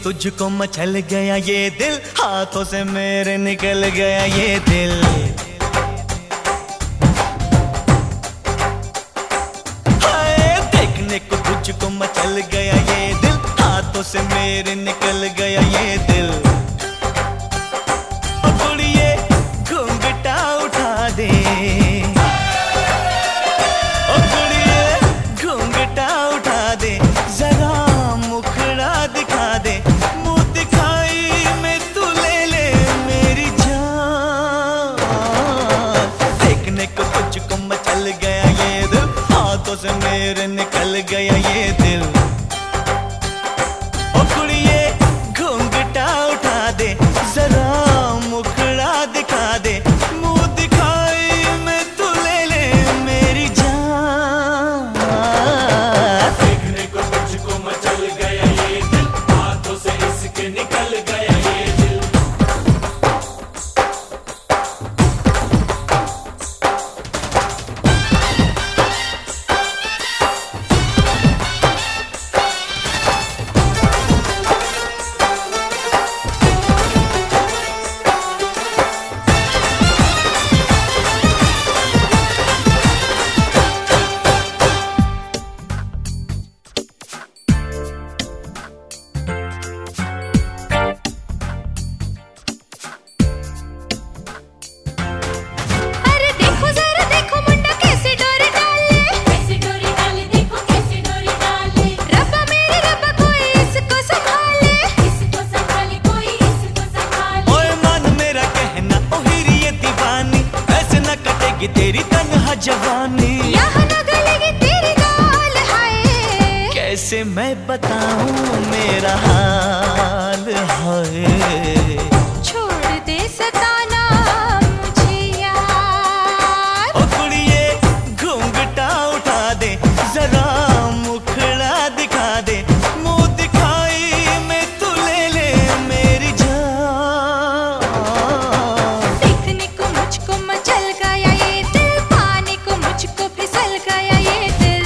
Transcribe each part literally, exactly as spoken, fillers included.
तुझको मचल गया ये दिल, हाथों से मेरे निकल गया ये दिल। हाय देखने को तुझको मचल गया ये दिल, हाथों से मेरे निकल गया ये दिल। ओ कुड़िए घूंघटा उठा दे, ओ कुड़िए घूंघटा उठा दे, जरा मुखड़ा दिखा दे, मुंह दिखाई में तू ले ले मेरी जान। देखने को तुझको मचल गया ये दिल, हाथों से मेरे निकल गया ये दिल। ओ कुड़िए घूंघटा उठा दे, जरा मुखड़ा दिखा दे, मुंह दिखाई में तू ले ले मेरी जान। देखने को तुझको मचल गया ये दिल, हाथों से इसके निकल गया ये दिल। तेरी तन्हा जवानी यहाँ न गलेगी तेरी गाल, हाय कैसे मैं बताऊं मेरा हाल है। छोड़ दे सताना मुझे यार। ओ कुड़िए घूंघटा उठा दे, जरा मुखड़ा दिखा दे, मुंह दिखाई में तू ले ले मेरी जान। देखने को मुझको मचल गया ये दिल, पाने को मुझको फिसल गया ये दिल।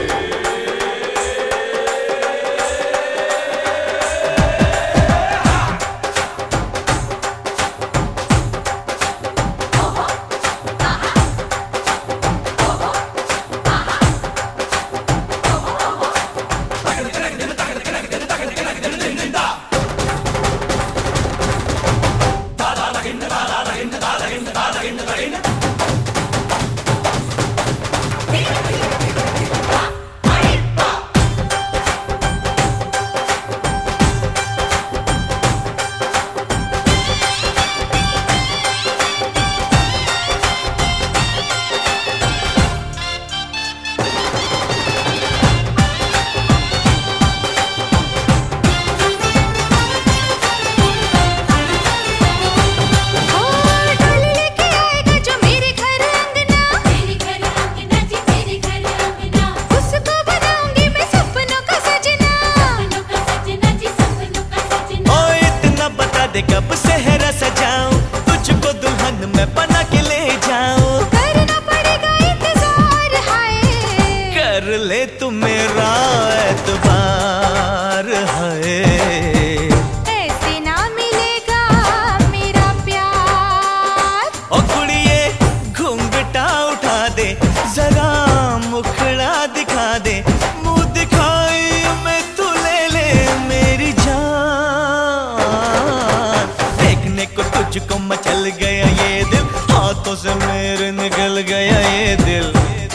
कब सेहरा सजाऊं, तुझको दुल्हन में बना के ले जाऊं। करना पड़ेगा इंतजार, हाय कर ले तू मेरा एतबार है। ऐसे ना मिलेगा मेरा प्यार। ओ कुड़िए घूंघटा उठा दे, जरा मुखड़ा दिखा दे, मुंह दिखाई में तू ले ले मेरी जान। देखने को तुझको मचल गया ये दिल, हाथों से मेरे निकल गया ये दिल।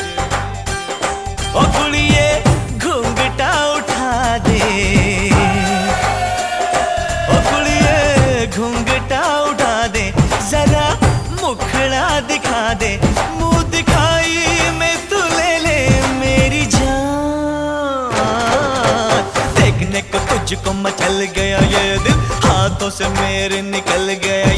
ओ कुड़िए घूंघटा उठा दे, ओ कुड़िए घूंघटा उठा दे, जरा मुखड़ा दिखा दे, मुंह दिखाई में तू ले ले मेरी जान। देखने को तुझको मचल गया ये दिल, हाथों से मेरे निकल गया